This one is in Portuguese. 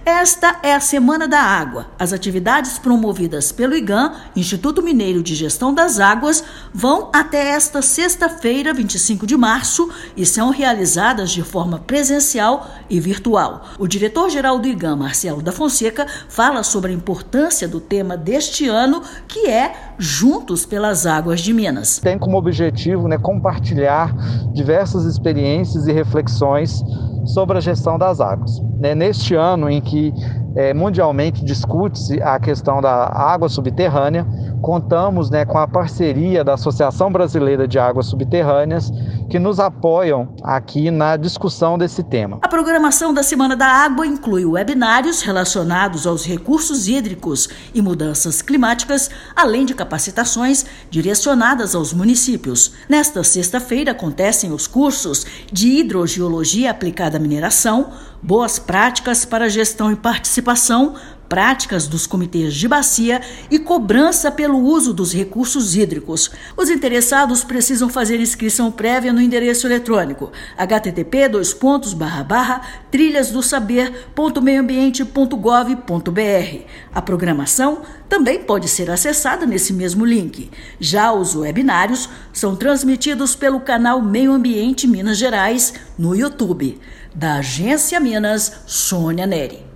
Esta é a Semana da Água. As atividades promovidas pelo IGAM, Instituto Mineiro de Gestão das Águas, vão até esta sexta-feira, 25 de março, e são realizadas de forma presencial e virtual. O diretor-geral do IGAM, Marcelo da Fonseca, fala sobre a importância do tema deste ano, que é Juntos pelas Águas de Minas. Tem como objetivo compartilhar diversas experiências e reflexões sobre a gestão das águas. Neste ano em que mundialmente discute-se a questão da água subterrânea, contamos com a parceria da Associação Brasileira de Águas Subterrâneas, que nos apoiam aqui na discussão desse tema. A programação da Semana da Água inclui webinários relacionados aos recursos hídricos e mudanças climáticas, além de capacitações direcionadas aos municípios. Nesta sexta-feira acontecem os cursos de Hidrogeologia aplicada à mineração, Boas práticas para gestão e participação, práticas dos comitês de bacia e cobrança pelo uso dos recursos hídricos. Os interessados precisam fazer inscrição prévia no endereço eletrônico http://trilhasdosaber.meioambiente.gov.br. A programação também pode ser acessada nesse mesmo link. Já os webinários são transmitidos pelo canal Meio Ambiente Minas Gerais no YouTube. Da Agência Minas, Sônia Neri.